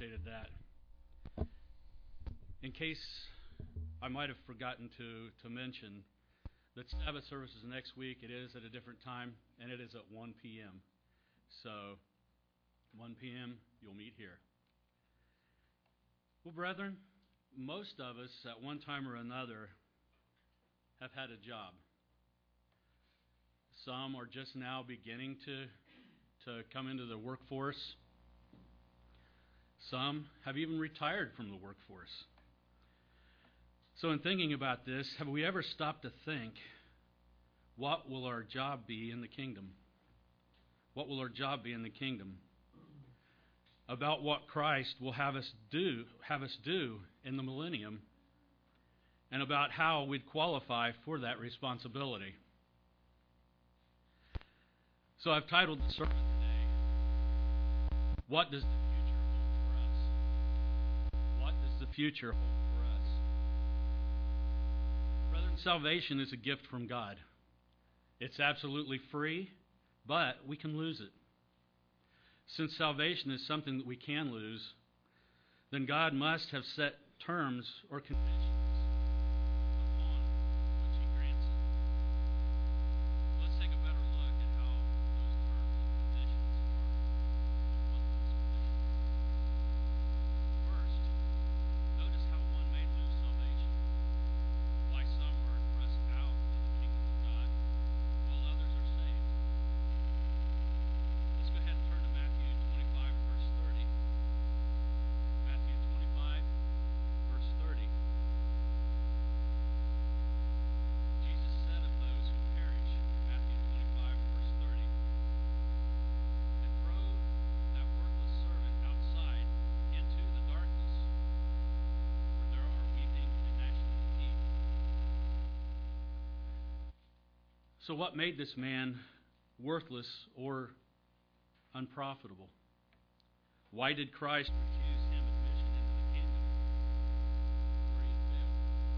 appreciated that. In case I might have forgotten to mention that Sabbath service is next week. It is at a different time, and it is at 1 p.m. So, 1 p.m., you'll meet here. Well, brethren, most of us at one time or another have had a job. Some are just now beginning to come into the workforce. Some have even retired from the workforce. So in thinking about this, have we ever stopped to think, what will our job be in the kingdom? What will our job be in the kingdom? About what Christ will have us do in the millennium, and about how we'd qualify for that responsibility. So I've titled the sermon today, What Does the Future Hold for Us? What does the future hold for us? Brethren, salvation is a gift from God. It's absolutely free, but we can lose it. Since salvation is something that we can lose, then God must have set terms or conditions upon which He grants it. Let's take a better look at how those terms and conditions are, and what those conditions are. First, notice how one may lose salvation, why some are thrust out of the kingdom of God, while others are saved. Let's go ahead and turn to Matthew 25, verse 30. Matthew 25, verse 30. Jesus said of those who perish, Matthew 25, verse 30, and throw that worthless servant outside into the darkness, where there are weeping and gnashing of teeth. So what made this man worthless or unprofitable? Why did Christ refuse him admission into the kingdom where he had failed?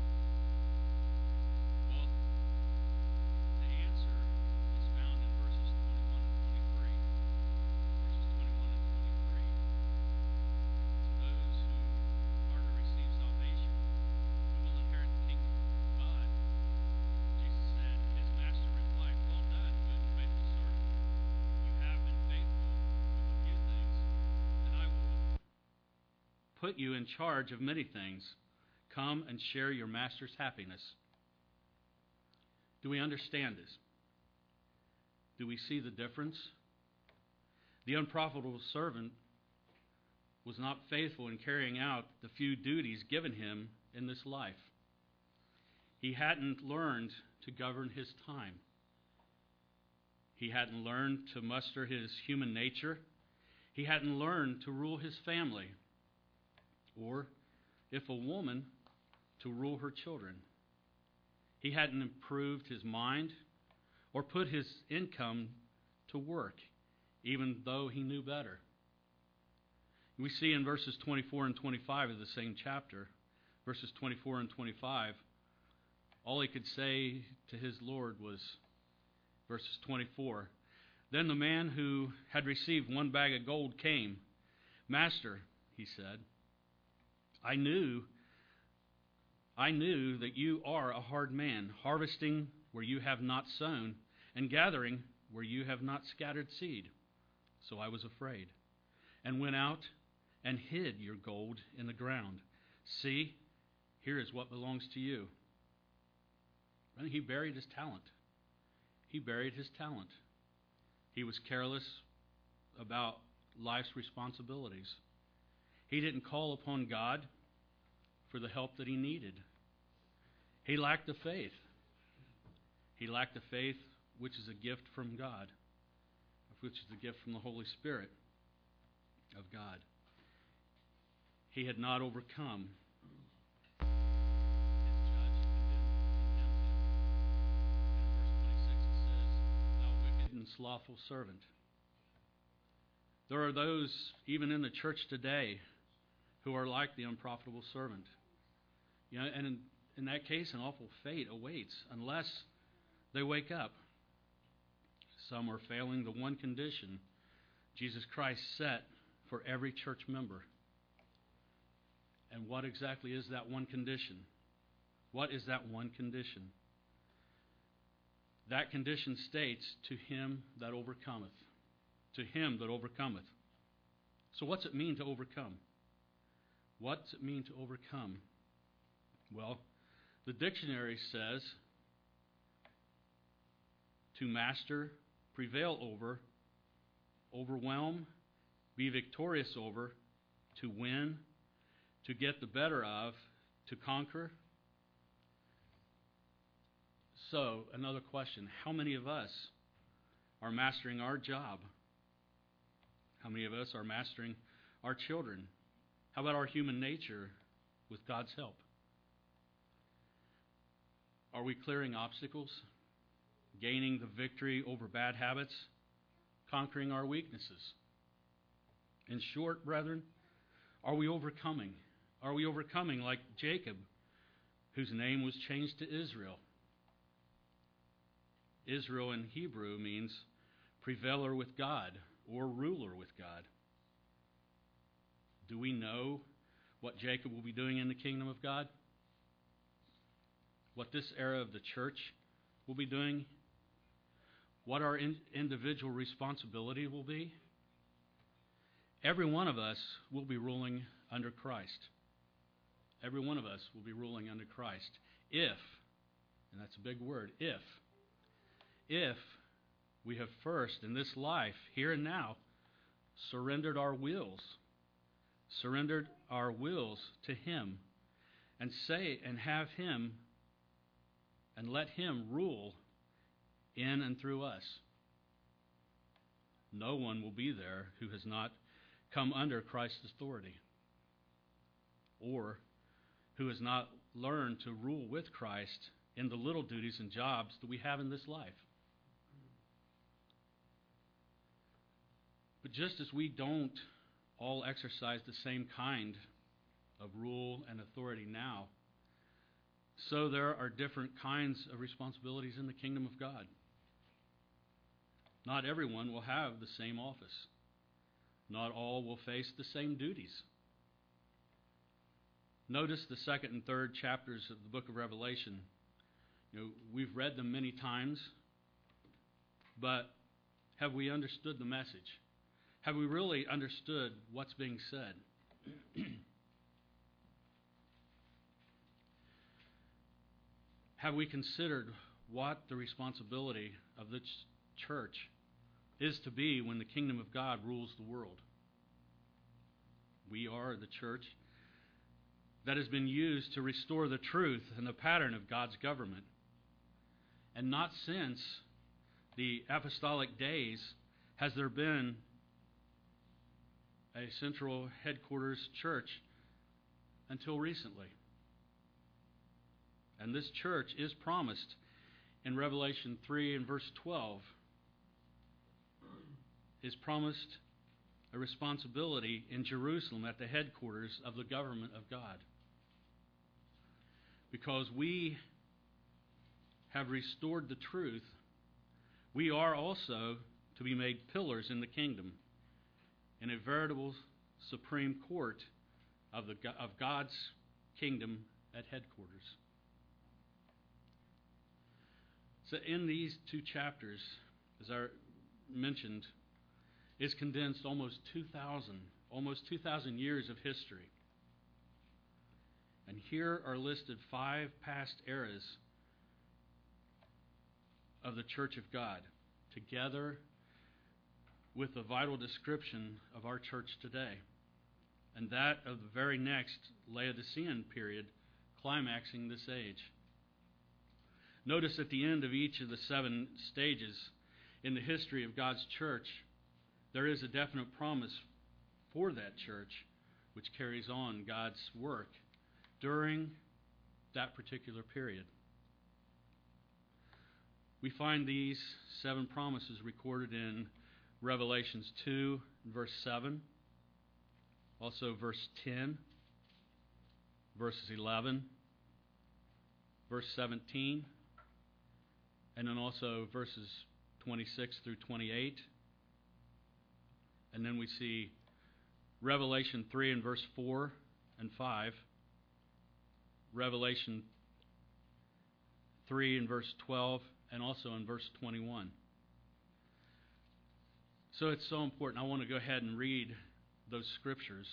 Well, the answer is found in verses 21 and 23. Verses 21 and 23. To those who are to receive salvation, who will inherit the kingdom of God, Jesus said, his master replied, "Well done, good and faithful servant. You have been faithful with a few things, and I will put you in charge of many things. Come and share your master's happiness." Do we understand this? Do we see the difference? The unprofitable servant was not faithful in carrying out the few duties given him in this life. He hadn't learned to govern his time. He hadn't learned to muster his human nature. He hadn't learned to rule his family, or, if a woman, to rule her children. He hadn't improved his mind or put his income to work, even though he knew better. We see in verses 24 and 25 of the same chapter, verses 24 and 25, all he could say to his Lord was, verses 24, "Then the man who had received 1 bag of gold came. 'Master,' he said, I knew that you are a hard man, harvesting where you have not sown, and gathering where you have not scattered seed. So I was afraid, and went out and hid your gold in the ground. See, here is what belongs to you.'" And he buried his talent. He buried his talent. He was careless about life's responsibilities. He didn't call upon God for the help that he needed. He lacked the faith. He lacked the faith which is a gift from God, which is a gift from the Holy Spirit of God. He had not overcome. His judge condemned him. And in verse 26 it says, "Thou wicked and slothful servant." There are those, even in the church today, who are like the unprofitable servant. And in that case, an awful fate awaits unless they wake up. Some are failing the one condition Jesus Christ set for every church member. And what exactly is that one condition? What is that one condition? That condition states, to him that overcometh. To him that overcometh. So what's it mean to overcome? What's it mean to overcome? Well, the dictionary says to master, prevail over, overwhelm, be victorious over, to win, to get the better of, to conquer. So, another question. How many of us are mastering our job? How many of us are mastering our children? How about our human nature with God's help? Are we clearing obstacles? Gaining the victory over bad habits? Conquering our weaknesses? In short, brethren, are we overcoming? Are we overcoming like Jacob, whose name was changed to Israel? Israel in Hebrew means prevailer with God or ruler with God. Do we know what Jacob will be doing in the kingdom of God? What this era of the church will be doing? What our individual responsibility will be? Every one of us will be ruling under Christ. Every one of us will be ruling under Christ if, and that's a big word, if we have first in this life, here and now, surrendered our wills to Him, and have Him and let Him rule in and through us. No one will be there who has not come under Christ's authority, or who has not learned to rule with Christ in the little duties and jobs that we have in this life. But just as we don't all exercise the same kind of rule and authority now, so there are different kinds of responsibilities in the kingdom of God. Not everyone will have the same office. Not all will face the same duties. Notice the second and third chapters of the book of Revelation. We've read them many times, but have we understood the message? Have we really understood what's being said? Have we considered what the responsibility of the church is to be when the kingdom of God rules the world? We are the church that has been used to restore the truth and the pattern of God's government. And not since the apostolic days has there been a central headquarters church until recently. And this church is promised in Revelation 3 and verse 12, is promised a responsibility in Jerusalem at the headquarters of the government of God. Because we have restored the truth, we are also to be made pillars in the kingdom, in a veritable supreme court of God's kingdom at headquarters. So in these two chapters, as I mentioned, is condensed almost 2,000 years of history. And here are listed 5 past eras of the Church of God, together with a vital description of our church today, and that of the very next Laodicean period, climaxing this age. Notice at the end of each of the 7 stages in the history of God's church, there is a definite promise for that church which carries on God's work during that particular period. We find these 7 promises recorded in Revelations 2, verse 7, also verse 10, verses 11, verse 17, and then also verses 26 through 28. And then we see Revelation 3 and verse 4, and 5, Revelation 3 and verse 12, and also in verse 21. So it's so important. I want to go ahead and read those scriptures.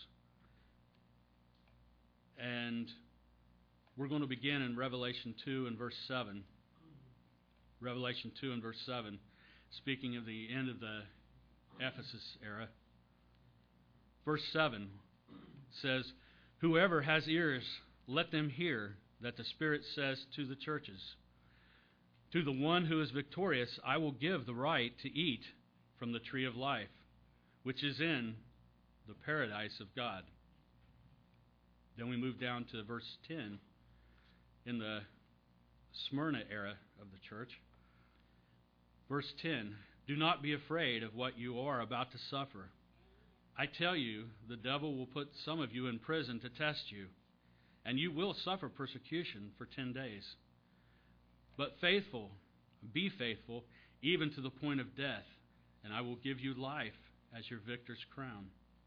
And we're going to begin in Revelation 2 and verse 7. Revelation 2 and verse 7, speaking of the end of the Ephesus era. Verse 7 says, "Whoever has ears, let them hear that the Spirit says to the churches. To the one who is victorious, I will give the right to eat from the tree of life, which is in the paradise of God." Then we move down to verse 10 in the Smyrna era of the church. Verse 10, "Do not be afraid of what you are about to suffer. I tell you, the devil will put some of you in prison to test you, and you will suffer persecution for 10 days. But be faithful, even to the point of death, and I will give you life as your victor's crown.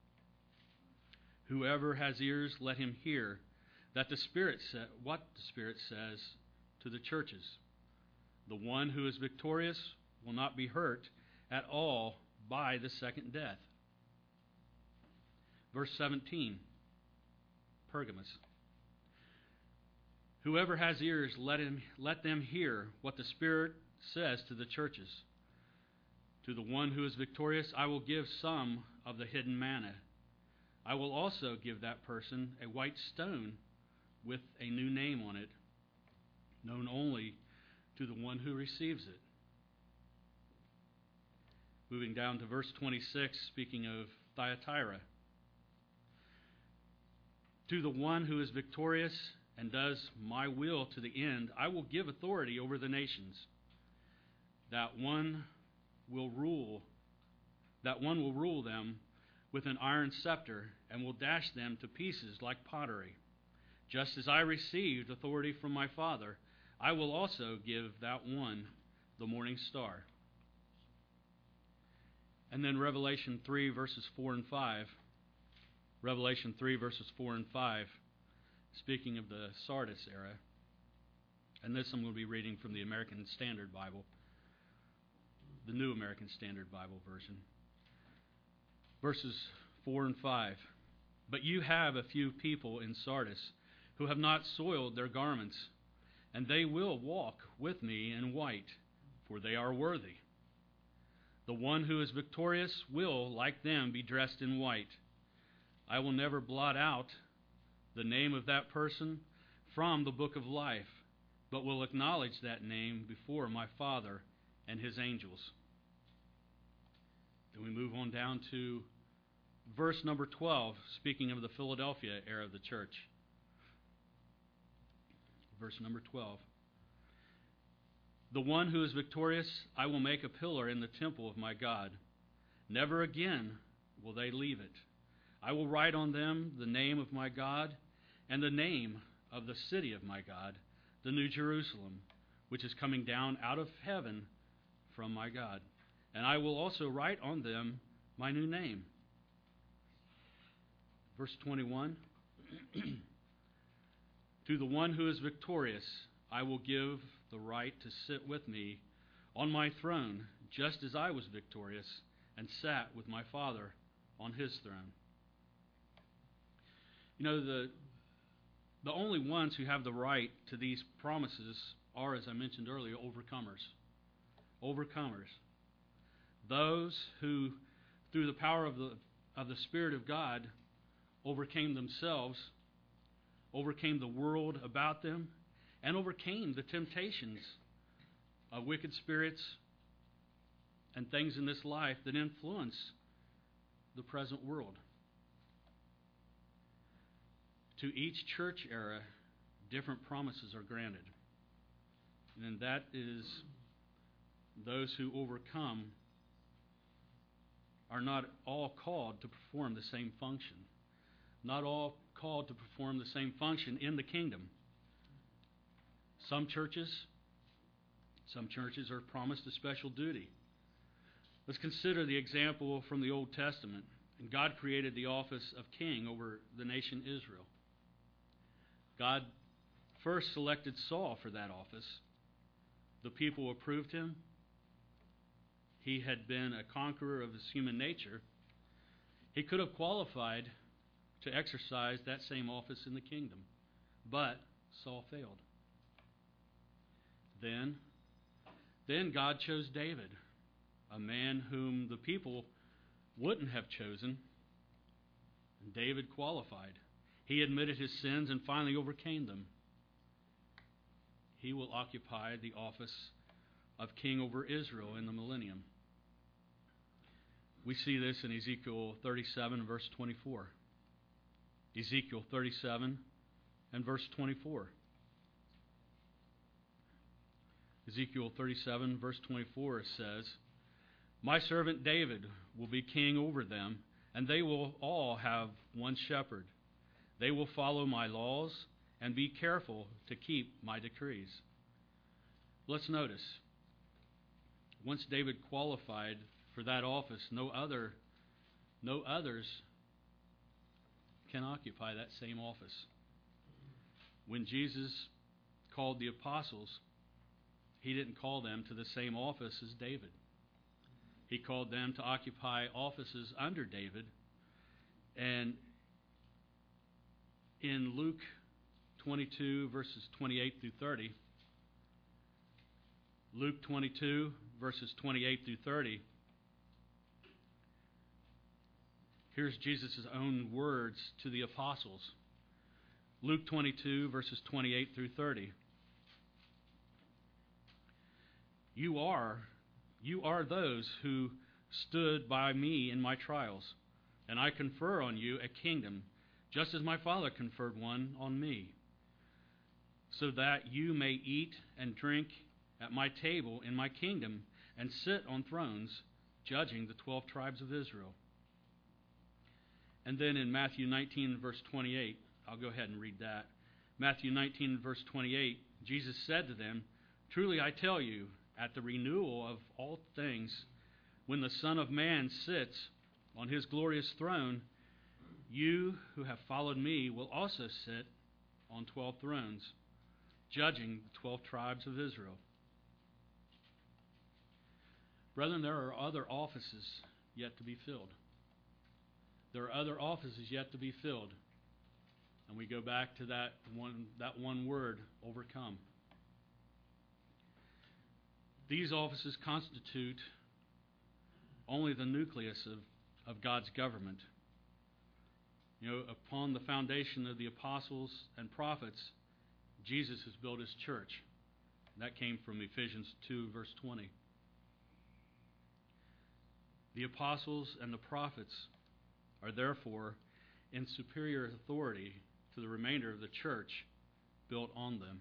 Whoever has ears, let him hear what the Spirit says to the churches. The one who is victorious will not be hurt at all by the second death." Verse 17, Pergamos. "Whoever has ears, let them hear what the Spirit says to the churches. To the one who is victorious, I will give some of the hidden manna. I will also give that person a white stone with a new name on it, known only to the one who receives it." Moving down to verse 26, speaking of Thyatira. "To the one who is victorious and does my will to the end, I will give authority over the nations. That one will rule them with an iron scepter and will dash them to pieces like pottery. Just as I received authority from my Father, I will also give that one the morning star." And then Revelation 3, verses 4 and 5. Revelation 3, verses 4 and 5, speaking of the Sardis era. And this I'm going to be reading from the American Standard Bible, the New American Standard Bible version. Verses 4 and 5. "But you have a few people in Sardis who have not soiled their garments, and they will walk with me in white, for they are worthy. The one who is victorious will, like them, be dressed in white. I will never blot out the name of that person from the book of life, but will acknowledge that name before my Father and his angels." Then we move on down to verse number 12, speaking of the Philadelphia era of the church. Verse number 12. "The one who is victorious, I will make a pillar in the temple of my God. Never again will they leave it. I will write on them the name of my God and the name of the city of my God, the New Jerusalem, which is coming down out of heaven from my God. And I will also write on them my new name." Verse 21, "To the one who is victorious, I will give the right to sit with me on my throne, just as I was victorious and sat with my Father on his throne." You know, the only ones who have the right to these promises are, as I mentioned earlier, overcomers. Overcomers. Those who, through the power of the Spirit of God, overcame themselves, overcame the world about them, and overcame the temptations of wicked spirits and things in this life that influence the present world. To each church era, different promises are granted. And that is, those who overcome are not all called to perform the same function. Not all called to perform the same function in the kingdom. Some churches are promised a special duty. Let's consider the example from the Old Testament. And God created the office of king over the nation Israel. God first selected Saul for that office. The people approved him. He had been a conqueror of his human nature. He could have qualified to exercise that same office in the kingdom, but Saul failed. Then God chose David, a man whom the people wouldn't have chosen. And David qualified. He admitted his sins and finally overcame them. He will occupy the office of king over Israel in the millennium. We see this in Ezekiel 37, verse 24. Ezekiel 37 and verse 24. Ezekiel 37, verse 24 says, "My servant David will be king over them, and they will all have one shepherd. They will follow my laws and be careful to keep my decrees." Let's notice, once David qualified for that office, no others can occupy that same office. When Jesus called the apostles, he didn't call them to the same office as David. He called them to occupy offices under David. And in Luke 22, verses 28 through 30, Luke 22, verses 28 through 30, here's Jesus' own words to the apostles. Luke 22, verses 28 through 30. You are those who stood by me in my trials, and I confer on you a kingdom, just as my Father conferred one on me, so that you may eat and drink at my table in my kingdom and sit on thrones, judging the 12 tribes of Israel. And then in Matthew 19, verse 28, I'll go ahead and read that. Matthew 19, verse 28, Jesus said to them, "Truly I tell you, at the renewal of all things, when the Son of Man sits on his glorious throne, you who have followed me will also sit on 12 thrones, judging the 12 tribes of Israel." Brethren, there are other offices yet to be filled. There are other offices yet to be filled. And we go back to that one word, overcome. These offices constitute only the nucleus of God's government. You know, upon the foundation of the apostles and prophets, Jesus has built his church. That came from Ephesians 2, verse 20. The apostles and the prophets are therefore in superior authority to the remainder of the church built on them.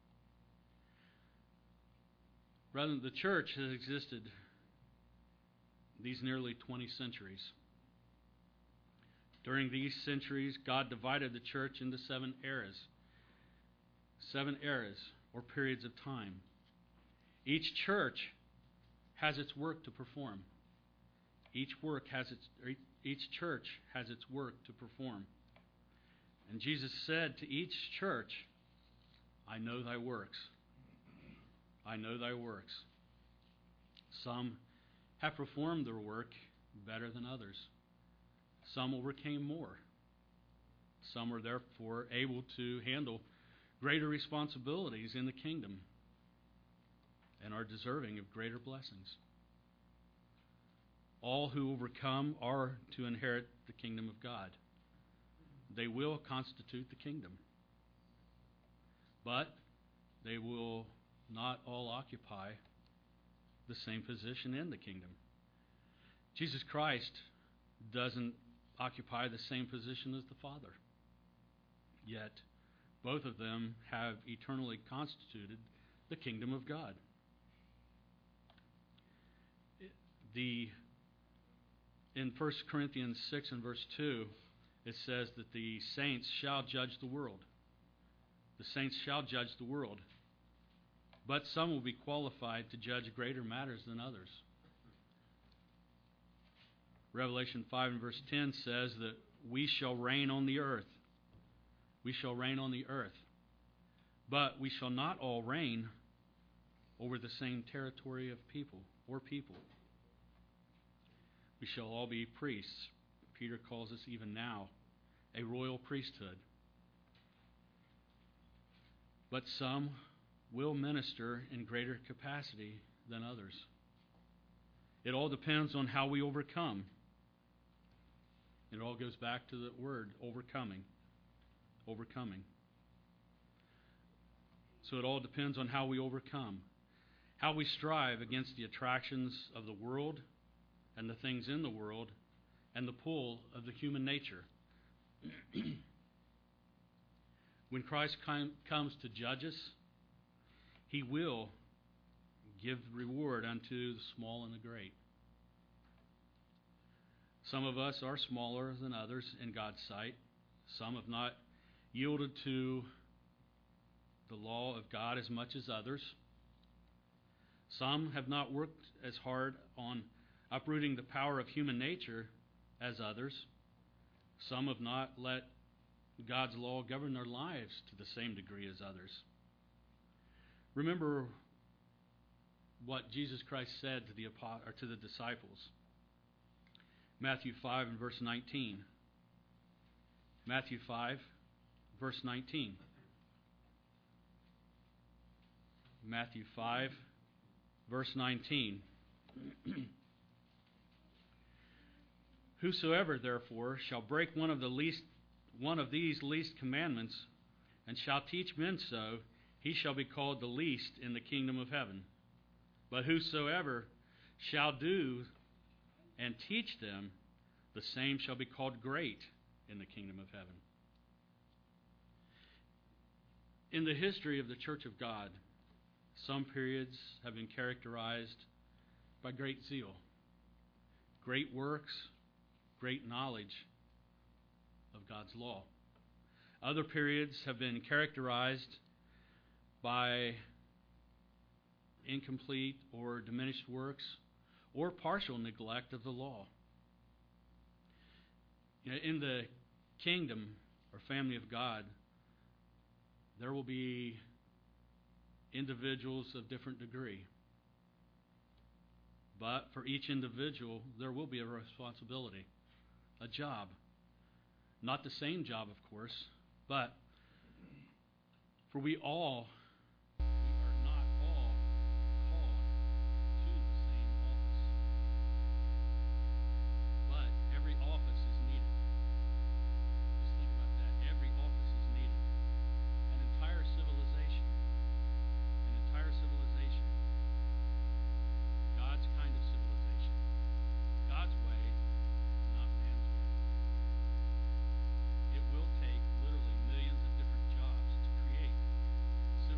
Rather, the church has existed these nearly 20 centuries. During these centuries, God divided the church into 7 eras. 7 eras, or periods of time. Each church has its work to perform. Each church has its work to perform. And Jesus said to each church, "I know thy works. I know thy works." Some have performed their work better than others. Some overcame more. Some are therefore able to handle greater responsibilities in the kingdom and are deserving of greater blessings. All who overcome are to inherit the kingdom of God. They will constitute the kingdom. But they will not all occupy the same position in the kingdom. Jesus Christ doesn't occupy the same position as the Father. Yet, both of them have eternally constituted the kingdom of God. In 1 Corinthians 6 and verse 2, it says that the saints shall judge the world. The saints shall judge the world. But some will be qualified to judge greater matters than others. Revelation 5 and verse 10 says that we shall reign on the earth. We shall reign on the earth. But we shall not all reign over the same territory of people or people. We shall all be priests. Peter calls us even now a royal priesthood. But some will minister in greater capacity than others. It all depends on how we overcome. It all goes back to the word overcoming. Overcoming. So it all depends on how we overcome. How we strive against the attractions of the world and the things in the world and the pull of the human nature. When Christ comes to judge us, He will give reward unto the small and the great. Some of us are smaller than others in God's sight. Some have not yielded to the law of God as much as others. Some have not worked as hard on uprooting the power of human nature as others. Some have not let God's law govern their lives to the same degree as others. Remember what Jesus Christ said to the disciples. Matthew 5 and verse 19. Matthew 5, verse 19. Matthew 5, verse 19. Whosoever therefore shall break one of these least commandments, and shall teach men so, he shall be called the least in the kingdom of heaven. But whosoever shall do and teach them, the same shall be called great in the kingdom of heaven. In the history of the Church of God, some periods have been characterized by great zeal, great works, great knowledge of God's law. Other periods have been characterized by incomplete or diminished works or partial neglect of the law. In the kingdom or family of God, there will be individuals of different degree. But for each individual, there will be a responsibility, a job. Not the same job, of course, but for we are not all called to the same office. But every office is needed. Just think about that. Every office is needed. An entire civilization, God's kind of civilization, God's way, not man's way. It will take literally millions of different jobs to create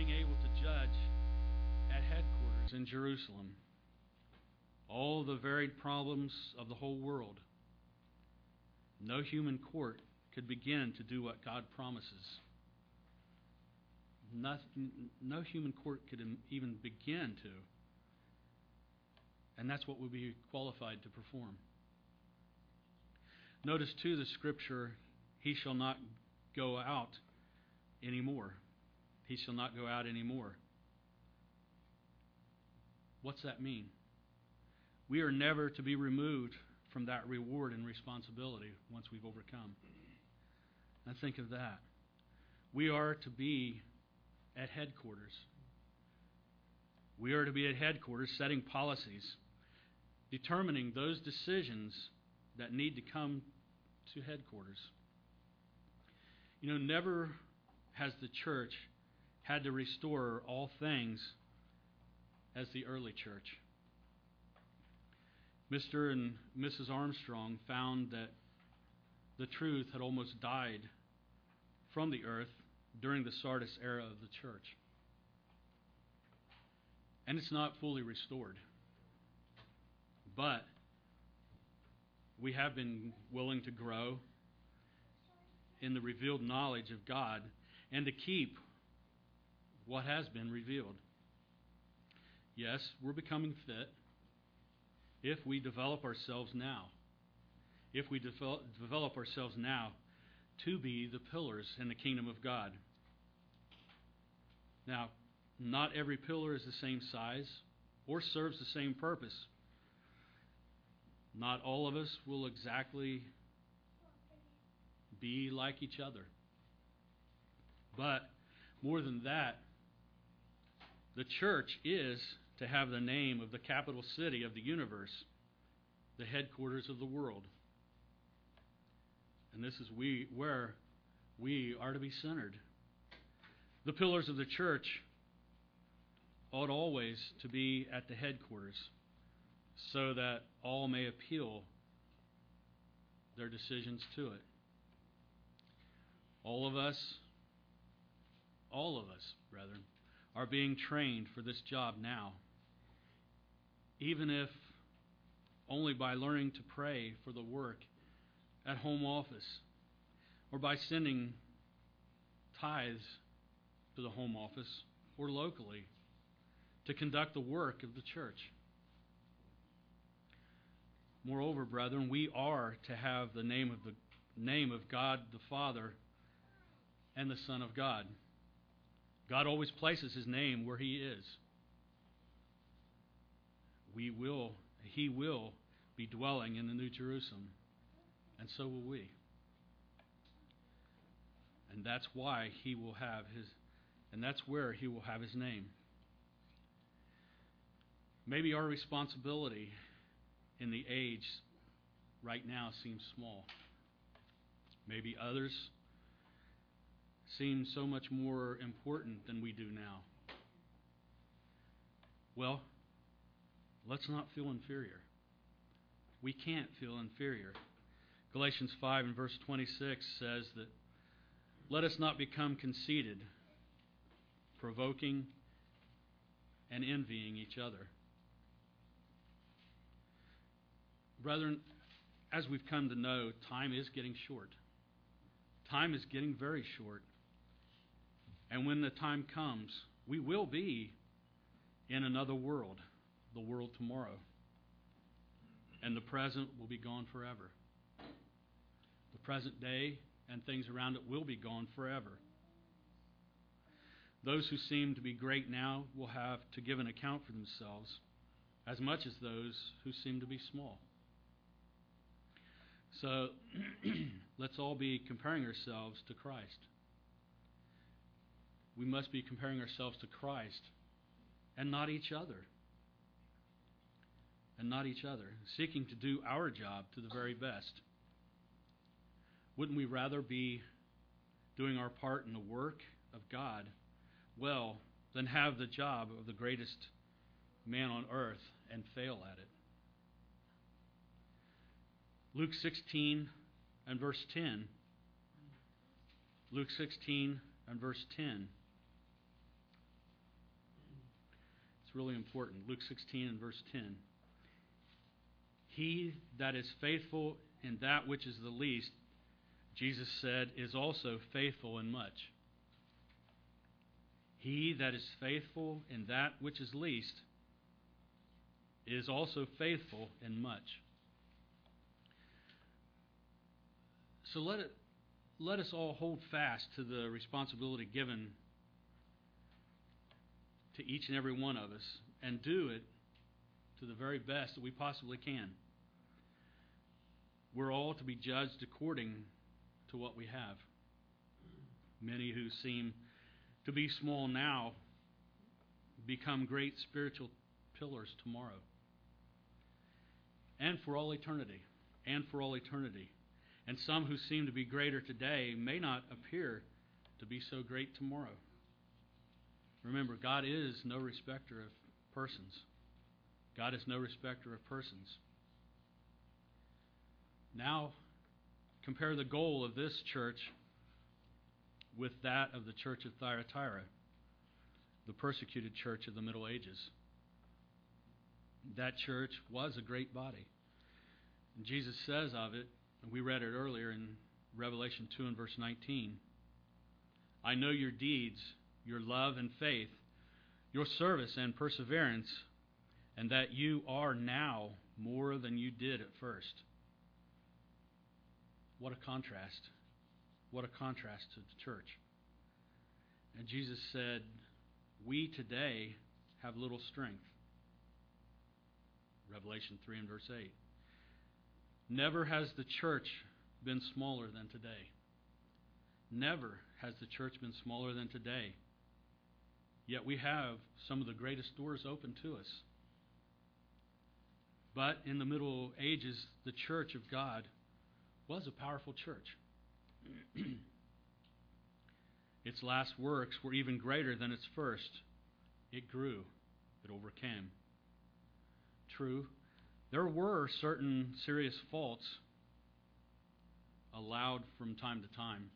being able to judge at headquarters in Jerusalem all the varied problems of the whole world. No human court could begin to do what God promises. No human court could even begin to. And that's what we'll be qualified to perform. Notice too the scripture, he shall not go out anymore. He shall not go out anymore. What's that mean? We are never to be removed from that reward and responsibility once we've overcome. Now think of that. We are to be at headquarters. We are to be at headquarters setting policies, determining those decisions that need to come to headquarters. You know, never has the church had to restore all things as the early church. Mr. and Mrs. Armstrong found that the truth had almost died from the earth during the Sardis era of the church. And it's not fully restored. But we have been willing to grow in the revealed knowledge of God and to keep what has been revealed. Yes, we're becoming fit if we develop ourselves now. If we develop ourselves now to be the pillars in the kingdom of God. Now, not every pillar is the same size or serves the same purpose. Not all of us will exactly be like each other. But more than that, the church is to have the name of the capital city of the universe, the headquarters of the world. And this is where we are to be centered. The pillars of the church ought always to be at the headquarters so that all may appeal their decisions to it. All of us, brethren, are being trained for this job now. Even if only by learning to pray for the work at home office or by sending tithes to the home office or locally to conduct the work of the church. Moreover, brethren, we are to have the name of God the Father and the Son of God. God always places His name where He is. He will be dwelling in the New Jerusalem, and so will we. And that's why He will have His, and that's where He will have His name. Maybe our responsibility in the age right now seems small. Maybe others seem so much more important than we do now. Well, let's not feel inferior. We can't feel inferior. Galatians 5 and verse 26 says that, let us not become conceited, provoking and envying each other. Brethren, as we've come to know, time is getting short. Time is getting very short. And when the time comes, we will be in another world, the world tomorrow. And the present will be gone forever. The present day and things around it will be gone forever. Those who seem to be great now will have to give an account for themselves as much as those who seem to be small. So let's all be comparing ourselves to Christ. We must be comparing ourselves to Christ and not each other. And not each other, seeking to do our job to the very best. Wouldn't we rather be doing our part in the work of God well than have the job of the greatest man on earth and fail at it? Luke 16 and verse 10. Luke 16 and verse 10. It's really important. Luke 16 and verse 10. He that is faithful in that which is the least, Jesus said, is also faithful in much. He that is faithful in that which is least is also faithful in much. So let us all hold fast to the responsibility given to each and every one of us and do it to the very best that we possibly can. We're all to be judged according to what we have. Many who seem to be small now become great spiritual pillars tomorrow. And for all eternity. And for all eternity. And some who seem to be greater today may not appear to be so great tomorrow. Remember, God is no respecter of persons. God is no respecter of persons. Now, compare the goal of this church with that of the church of Thyatira, the persecuted church of the Middle Ages. That church was a great body. And Jesus says of it, and we read it earlier in Revelation 2 and verse 19, I know your deeds, your love and faith, your service and perseverance, and that you are now more than you did at first. What a contrast. What a contrast to the church. And Jesus said, we today have little strength. Revelation 3 and verse 8. Never has the church been smaller than today. Never has the church been smaller than today. Yet we have some of the greatest doors open to us. But in the Middle Ages, the church of God was a powerful church. Its last works were even greater than its first. It grew. It overcame. True, there were certain serious faults allowed from time to time.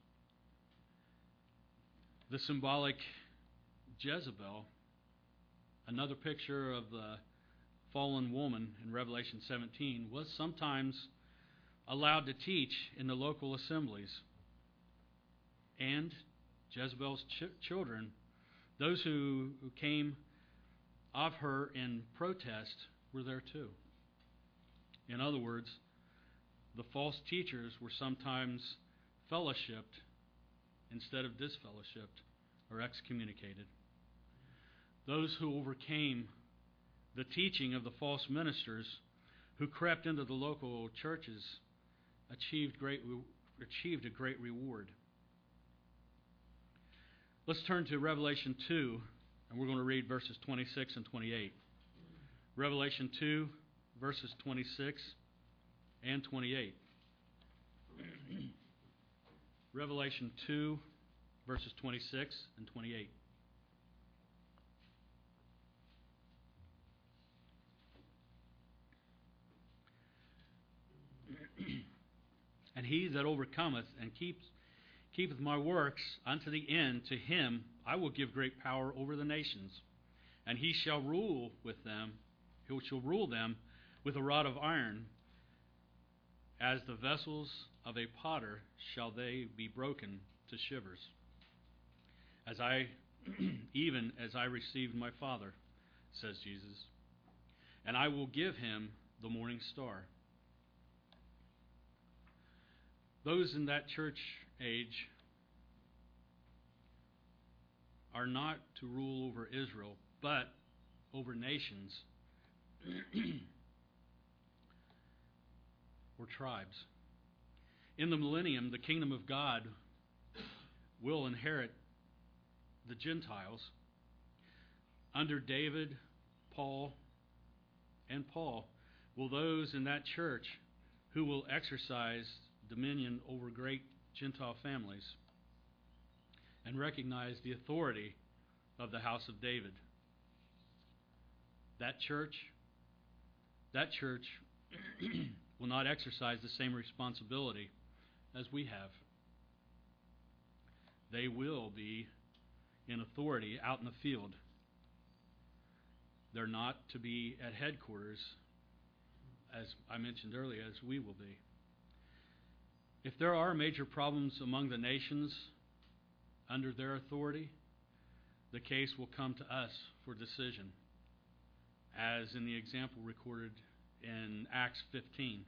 The symbolic Jezebel, another picture of the fallen woman in Revelation 17, was sometimes allowed to teach in the local assemblies. And Jezebel's children, those who came of her in protest, were there too. In other words, the false teachers were sometimes fellowshipped instead of disfellowshipped or excommunicated. Those who overcame the teaching of the false ministers who crept into the local churches achieved a great reward. Let's turn to Revelation 2, and we're going to read verses 26 and 28. Revelation 2, verses 26 and 28. Revelation 2, verses 26 and 28. And he that overcometh and keepeth my works unto the end, to him I will give great power over the nations. And he shall rule with them, he shall rule them with a rod of iron. As the vessels of a potter shall they be broken to shivers. Even as I received my Father, says Jesus. And I will give him the morning star. Those in that church age are not to rule over Israel, but over nations or tribes. In the millennium, the kingdom of God will inherit the Gentiles under David, Paul, and Paul. Will those in that church who will exercise dominion over great Gentile families and recognize the authority of the house of David. That church will not exercise the same responsibility as we have. They will be in authority out in the field. They're not to be at headquarters, as I mentioned earlier, as we will be. If there are major problems among the nations under their authority, the case will come to us for decision, as in the example recorded in Acts 15.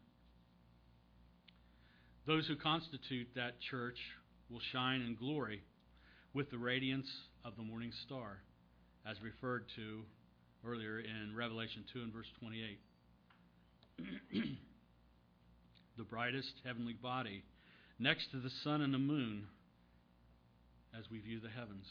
Those who constitute that church will shine in glory with the radiance of the morning star, as referred to earlier in Revelation 2 and verse 28. The brightest heavenly body next to the sun and the moon as we view the heavens.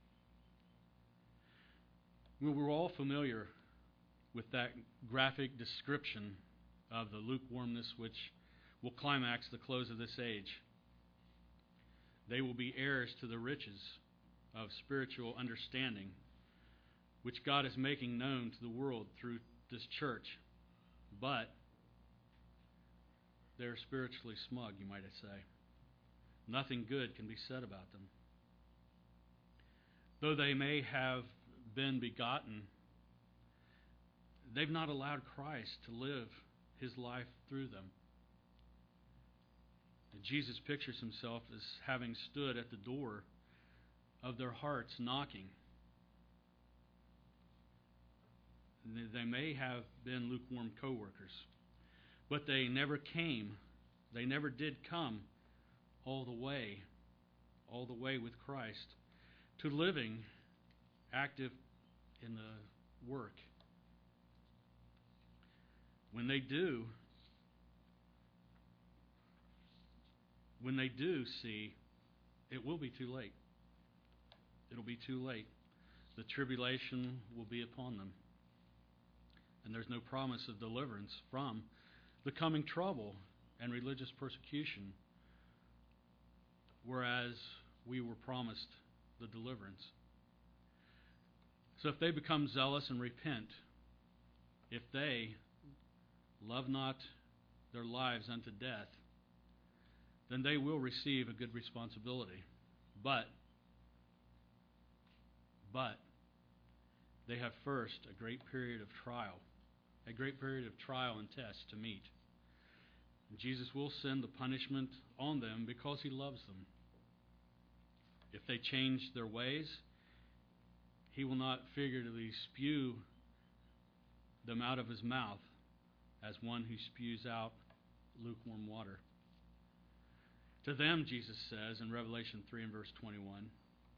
We're all familiar with that graphic description of the lukewarmness which will climax the close of this age. They will be heirs to the riches of spiritual understanding, which God is making known to the world through this church. But they're spiritually smug, you might say. Nothing good can be said about them. Though they may have been begotten, they've not allowed Christ to live his life through them. And Jesus pictures himself as having stood at the door of their hearts knocking. They may have been lukewarm co-workers, but they never came. They never did come all the way with Christ to living active in the work. When they do see, it will be too late. It'll be too late. The tribulation will be upon them. And there's no promise of deliverance from the coming trouble and religious persecution, whereas we were promised the deliverance. So if they become zealous and repent, if they love not their lives unto death, then they will receive a good responsibility. But they have first a great period of trial and test to meet. And Jesus will send the punishment on them because he loves them. If they change their ways, he will not figuratively spew them out of his mouth as one who spews out lukewarm water. To them, Jesus says in Revelation 3 and verse 21,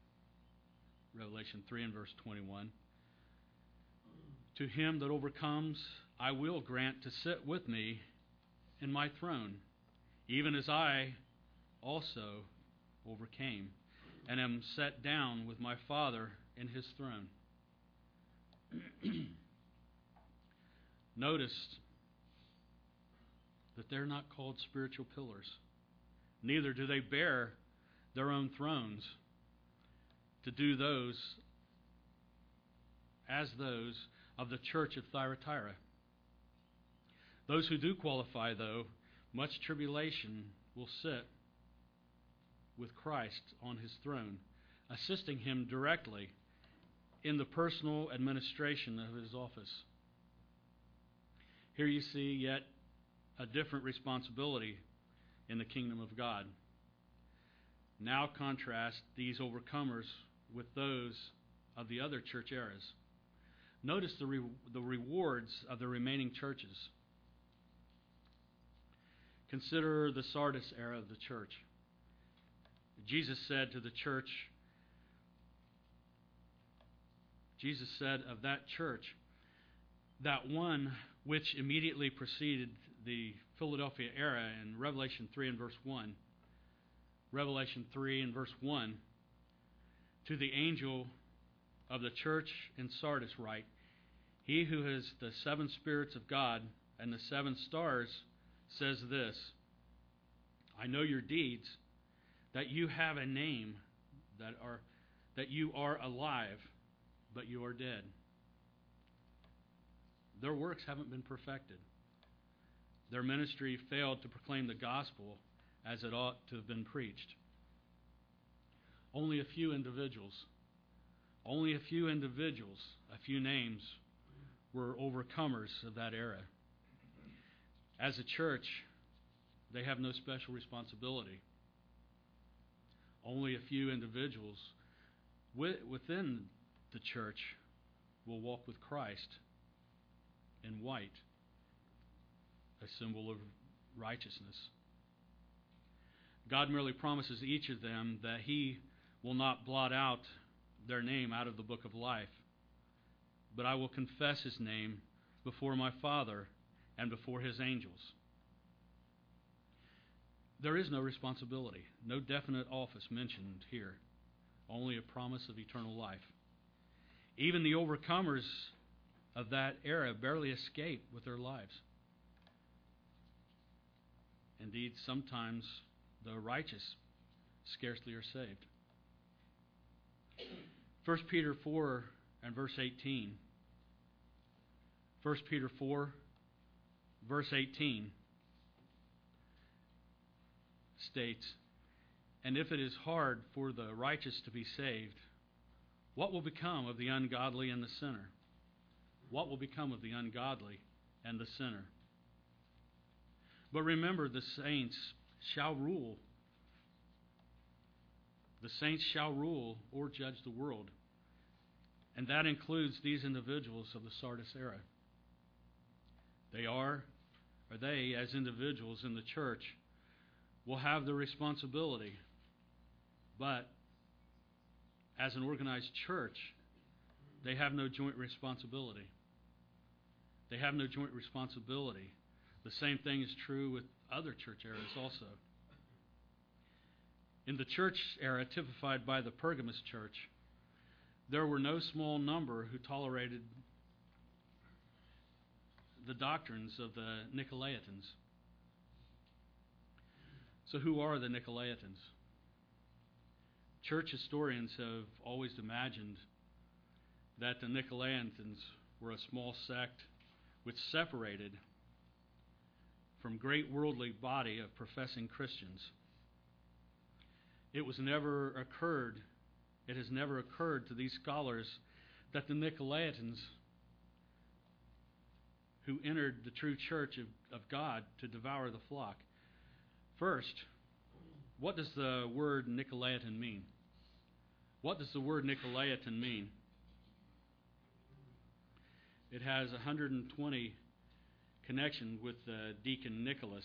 to him that overcomes, I will grant to sit with me in my throne, even as I also overcame, and am set down with my Father in his throne. Notice that they're not called spiritual pillars. Neither do they bear their own thrones to do those as those of the church of Thyatira. Those who do qualify, though, much tribulation will sit with Christ on his throne, assisting him directly in the personal administration of his office. Here you see yet a different responsibility in the kingdom of God. Now contrast these overcomers with those of the other church eras. Notice the rewards of the remaining churches. Consider the Sardis era of the church. Jesus said of that church, that one which immediately preceded the Philadelphia era in Revelation 3 and verse 1. Revelation 3 and verse 1. To the angel of the church in Sardis write, he who has the 7 spirits of God and the 7 stars says this, I know your deeds, that you have a name, that you are alive, but you are dead. Their works haven't been perfected. Their ministry failed to proclaim the gospel as it ought to have been preached. Only a few individuals, a few names were overcomers of that era. As a church, they have no special responsibility. Only a few individuals within the church will walk with Christ in white, a symbol of righteousness. God merely promises each of them that He will not blot out their name out of the book of life, but I will confess His name before my Father and before His angels. There is no responsibility, no definite office mentioned here, only a promise of eternal life. Even the overcomers of that era barely escape with their lives. Indeed, sometimes the righteous scarcely are saved. 1 Peter 4 and verse 18. 1 Peter 4, verse 18 states, "And if it is hard for the righteous to be saved, what will become of the ungodly and the sinner?" What will become of the ungodly and the sinner? But remember, the saints shall rule. The saints shall rule or judge the world. And that includes these individuals of the Sardis era. They, as individuals in the church, will have the responsibility. But as an organized church, they have no joint responsibility. They have no joint responsibility. The same thing is true with other church eras also. In the church era typified by the Pergamos church, there were no small number who tolerated the doctrines of the Nicolaitans. So who are the Nicolaitans? Church historians have always imagined that the Nicolaitans were a small sect which separated from great worldly body of professing Christians. It has never occurred to these scholars that the Nicolaitans who entered the true church of God to devour the flock. First, what does the word Nicolaitan mean? What does the word Nicolaitan mean? It has 120 connection with Deacon Nicholas,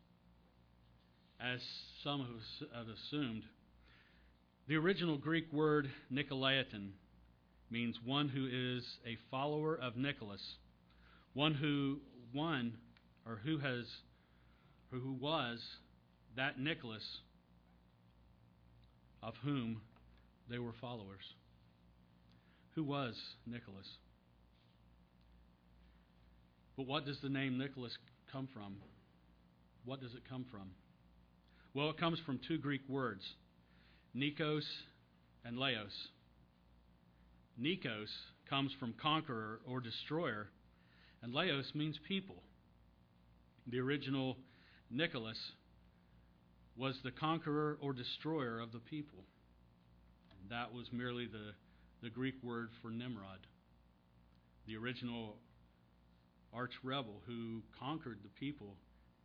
as some have assumed. The original Greek word Nicolaitan means one who is a follower of Nicholas, who was that Nicholas of whom they were followers. Who was Nicholas? But what does the name Nicholas come from? What does it come from? Well, it comes from two Greek words, Nikos and Laos. Nikos comes from conqueror or destroyer, and Laos means people. The original Nicholas was the conqueror or destroyer of the people. And that was merely the Greek word for Nimrod, the original arch-rebel who conquered the people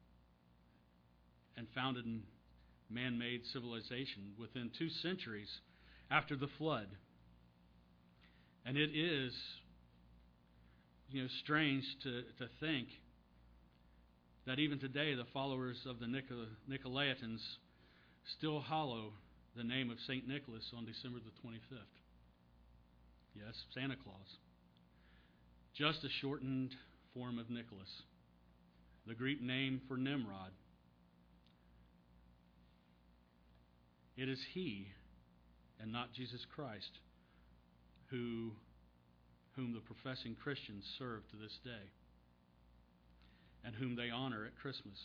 and founded man-made civilization within 2 centuries after the flood. And it is, strange to think that even today the followers of the Nicolaitans still hallow the name of St. Nicholas on December the 25th. Yes, Santa Claus. Just a shortened form of Nicholas, the Greek name for Nimrod. It is he, and not Jesus Christ, whom the professing Christians serve to this day, and whom they honor at Christmas.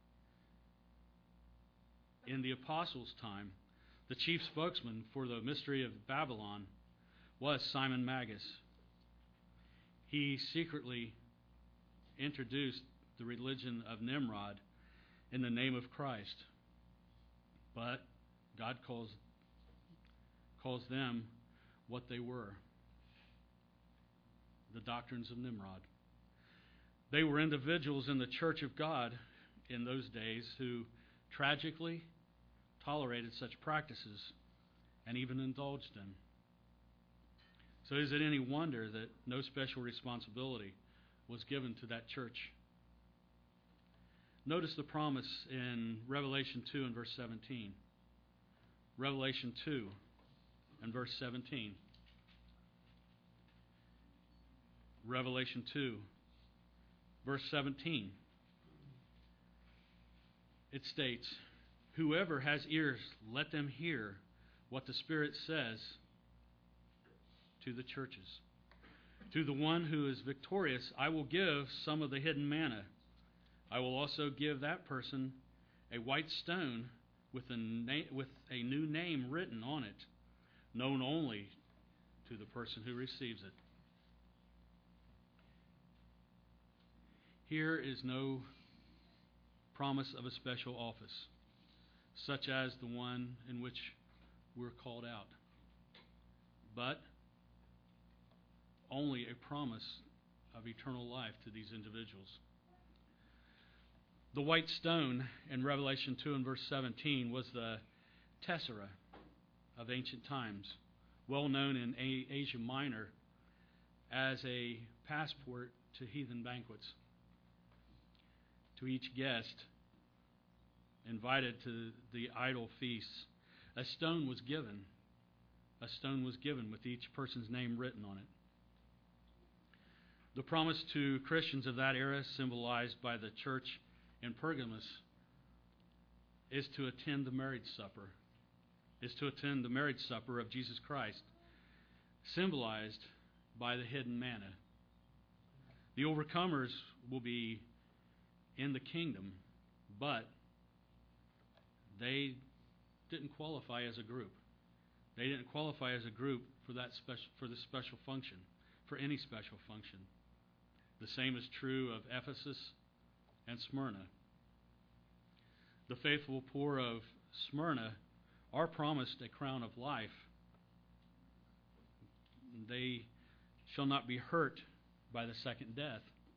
In the apostles' time, the chief spokesman for the mystery of Babylon was Simon Magus. He secretly introduced the religion of Nimrod in the name of Christ, but God calls them what they were. the doctrines of Nimrod. They were individuals in the church of God in those days who tragically tolerated such practices and even indulged them. So is it any wonder that no special responsibility was given to that church? Notice the promise in Revelation 2 and verse 17. Revelation 2 and verse 17. Revelation 2, verse 17. It states, "Whoever has ears, let them hear what the Spirit says to the churches. To the one who is victorious, I will give some of the hidden manna. I will also give that person a white stone with a new name written on it, known only to the person who receives it." Here is no promise of a special office, such as the one in which we're called out, but only a promise of eternal life to these individuals. The white stone in Revelation 2 and verse 17 was the tessera of ancient times, well known in Asia Minor as a passport to heathen banquets. To each guest invited to the idol feasts, a stone was given. A stone was given with each person's name written on it. The promise to Christians of that era, symbolized by the church in Pergamos, is to attend the marriage supper, of Jesus Christ, symbolized by the hidden manna. The overcomers will be in the kingdom, but they didn't qualify as a group. They didn't qualify as a group for this special function, for any special function. The same is true of Ephesus and Smyrna. The faithful poor of Smyrna are promised a crown of life. They shall not be hurt by the second death.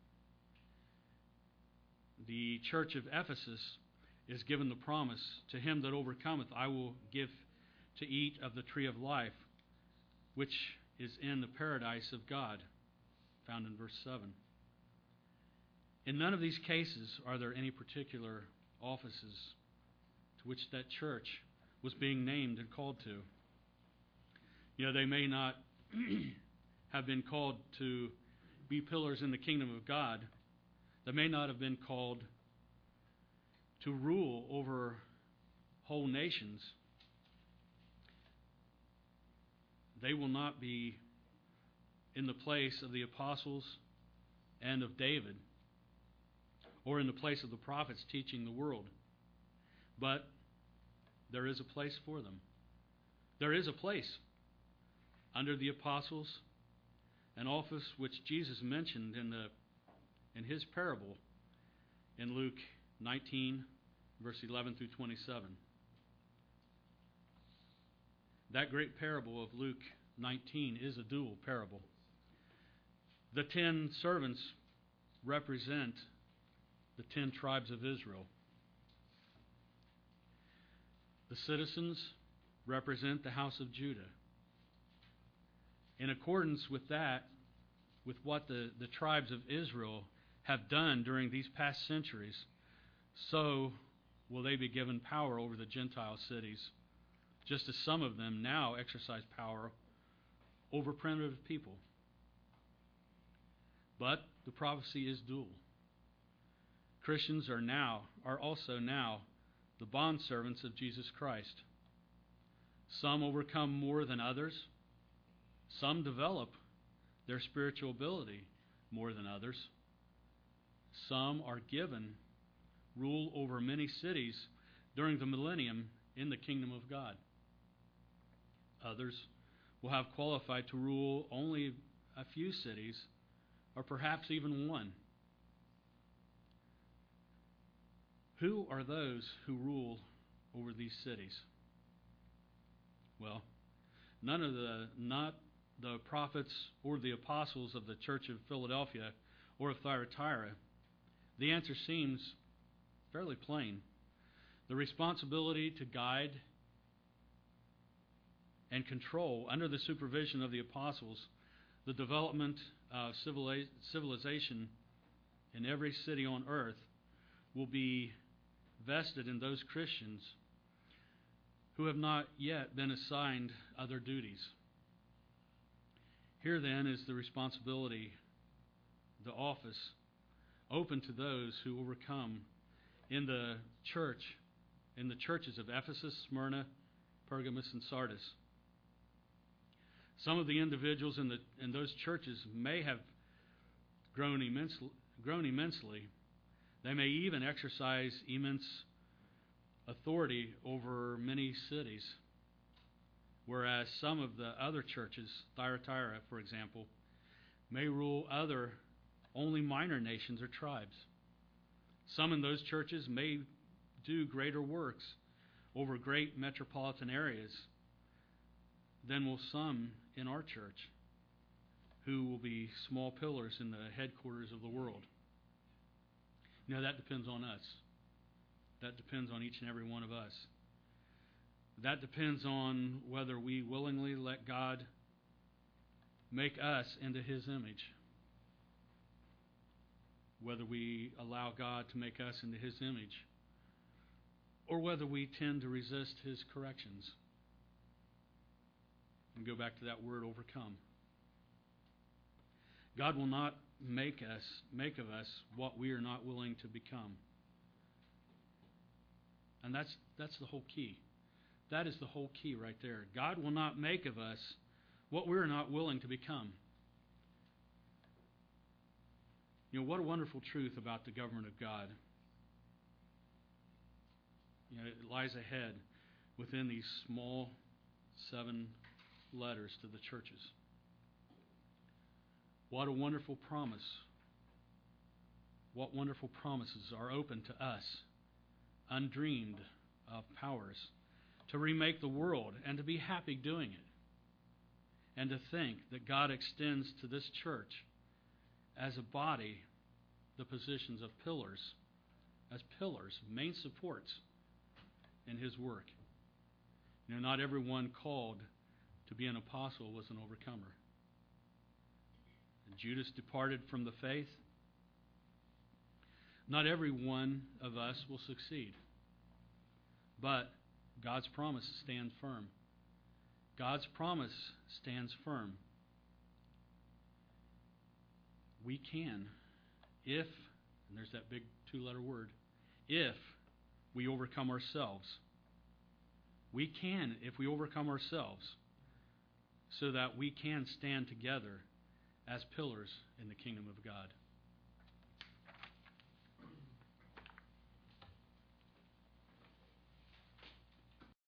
The church of Ephesus is given the promise, "To him that overcometh, I will give to eat of the tree of life, which is in the paradise of God," found in verse 7. In none of these cases are there any particular offices to which that church was being named and called to. They may not have been called to be pillars in the kingdom of God. They may not have been called to rule over whole nations. They will not be in the place of the apostles and of David, or in the place of the prophets teaching the world. But there is a place for them. There is a place under the apostles, an office which Jesus mentioned in his parable in Luke 19, verse 11 through 27. That great parable of Luke 19 is a dual parable. The 10 servants represent the 10 tribes of Israel. The citizens represent the house of Judah. In accordance with that, with what the tribes of Israel have done during these past centuries, so will they be given power over the Gentile cities, just as some of them now exercise power over primitive people. But the prophecy is dual. Christians are also now the bondservants of Jesus Christ. Some overcome more than others. Some develop their spiritual ability more than others. Some are given rule over many cities during the millennium in the kingdom of God. Others will have qualified to rule only a few cities, or perhaps even one. Who are those who rule over these cities? Well, not the prophets or the apostles of the church of Philadelphia or of Thyatira, the answer seems fairly plain. The responsibility to guide and control, under the supervision of the apostles, the development of civilization in every city on earth will be vested in those Christians who have not yet been assigned other duties. Here then is the responsibility, the office, open to those who overcome in the churches of Ephesus, Smyrna, Pergamos, and Sardis. Some of the individuals in those churches may have grown immensely. They may even exercise immense authority over many cities, whereas some of the other churches, Thyatira, for example, may rule other only minor nations or tribes. Some in those churches may do greater works over great metropolitan areas than will some in our church, who will be small pillars in the headquarters of the world. That depends on us. That depends on each and every one of us. That depends on whether we willingly let God make us into His image. Whether we allow God to make us into His image, or whether we tend to resist His corrections. And go back to that word, overcome. God will not make of us what we are not willing to become. And that's the whole key. That is the whole key right there. God will not make of us what we are not willing to become. What a wonderful truth about the government of God. It lies ahead within these small 7 letters to the churches. What a wonderful promise. What wonderful promises are open to us, undreamed of powers, to remake the world and to be happy doing it. And to think that God extends to this church as a body the positions of pillars, as pillars, main supports in His work. Not everyone called to be an apostle was an overcomer. Judas departed from the faith. Not every one of us will succeed. But God's promise stands firm. God's promise stands firm. We can, if, and there's that big 2-letter word, if we overcome ourselves. We can if we overcome ourselves, so that we can stand together as pillars in the kingdom of God.